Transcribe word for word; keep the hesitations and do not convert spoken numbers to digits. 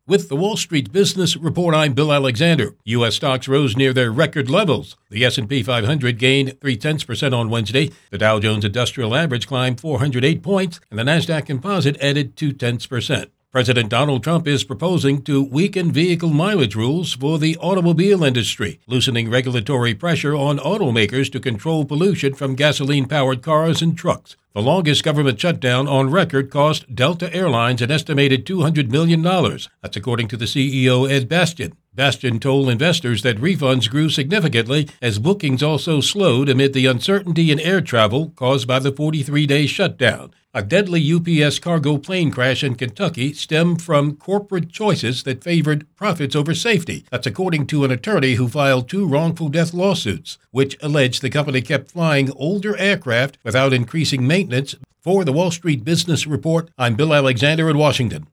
With the Wall Street Business Report, I'm Bill Alexander. U S stocks rose near their record levels. The S and P five hundred gained three tenths percent on Wednesday. The Dow Jones Industrial Average climbed four hundred eight points, and the Nasdaq Composite added two tenths percent. President Donald Trump is proposing to weaken vehicle mileage rules for the automobile industry, loosening regulatory pressure on automakers to control pollution from gasoline-powered cars and trucks. The longest government shutdown on record cost Delta Airlines an estimated two hundred million dollars. That's according to the C E O, Ed Bastian. Bastian told investors that refunds grew significantly as bookings also slowed amid the uncertainty in air travel caused by the forty-three day shutdown. A deadly U P S cargo plane crash in Kentucky stemmed from corporate choices that favored profits over safety. That's according to an attorney who filed two wrongful death lawsuits, which alleged the company kept flying older aircraft without increasing maintenance. For the Wall Street Business Report, I'm Bill Alexander in Washington.